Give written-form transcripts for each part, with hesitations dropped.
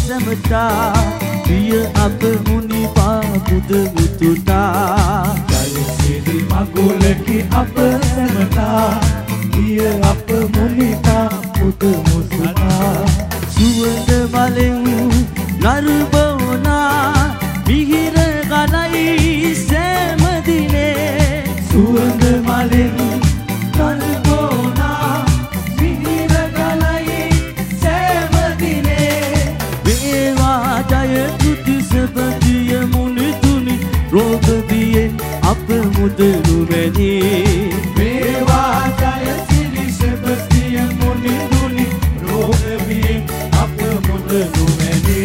සැමතා පිය අප මුනිපා පුද මුතුතා ජයසිරි මගුලකි අප සැමතා පිය අප මුනිපා පුද මුතුතා සුවඳ මලෙන් නරුබෝනා මිහිර ගලයි සෑම දිනේ සුවඳ මලෙන් නරුබෝනා මිහිර ගලයි සෑම දිනේ වේවා ජය තුති සබදිය මුනිතුනි රෝග බියෙන් අප මුදනු මැනි වේවා ජයසිරි සබදිය මුනිතුනි රෝග බියෙන් අප මුදනු මැනි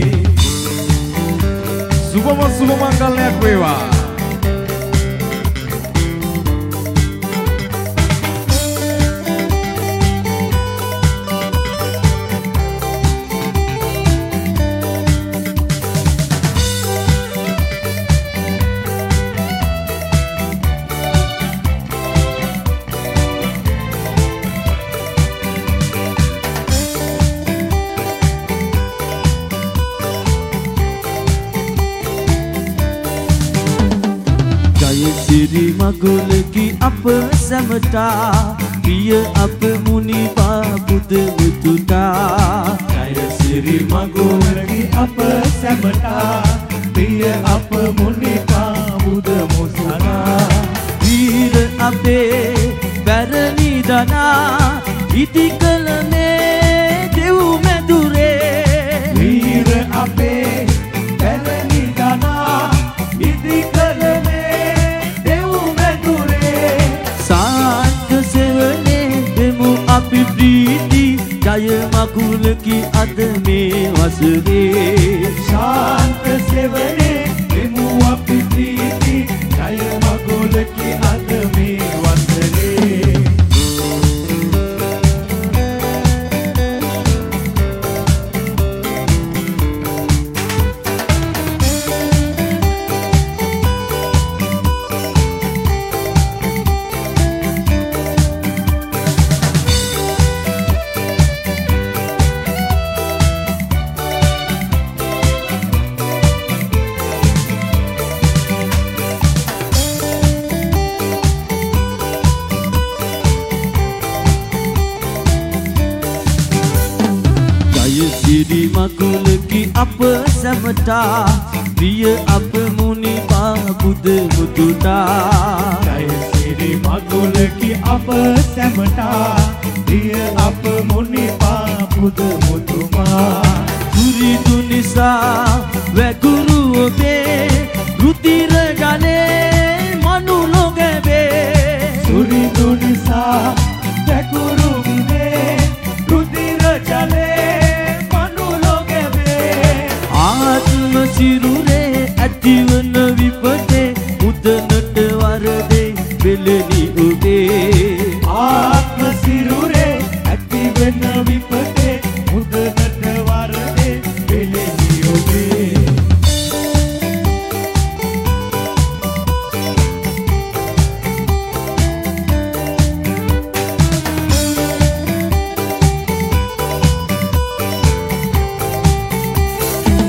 සුබ මංගල්‍යයක් වේවා. ජයසිරි මගුලකි අප සැමතා පිය අප මුනිපා පුද මුතුතා ජයසිරි මගුලකි අප සැමතා පිය අප මුනිපා පුද මුතුතා වීර අපේ පැරණි දනා ඉදි කළ මේ දෙව් මැදුරේ වීර අපේ පැරණි දනා ඉදි කළ අපි ප්‍රීති ජය මගුලකි අද මේ වසරේ ශාන්ත සෙවනේ දෙමු අපි ප්‍රීති ජය මගුලකි අද මේ වසරේ ජයසිරි මගුලකි අප සැමතා පිය අප මුනිපා පුද මුතුතා ජයසිරි මගුලකි අප සැමතා පිය අප මුනිපා පුද මුතුමා සුරිදු නිසා වැගුරු ඔබේ රුධිර ගලේ මනුලො ගැබේ සුරිදු නිසා වැගුරු ඔබේ රුධිර ජලේ ආත්ම සිරුරේ ඇතිවන විපතේ මුදනට වරදේ වෙලෙනි ඔබේ ආත්ම සිරුරේ ඇතිවන විපතේ මුදනට වරදේ වෙලෙනි ඔබේ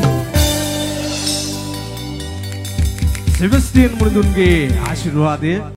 සෙබස්තියන් මුනිඳුන්ගේ ආශිර්වාදය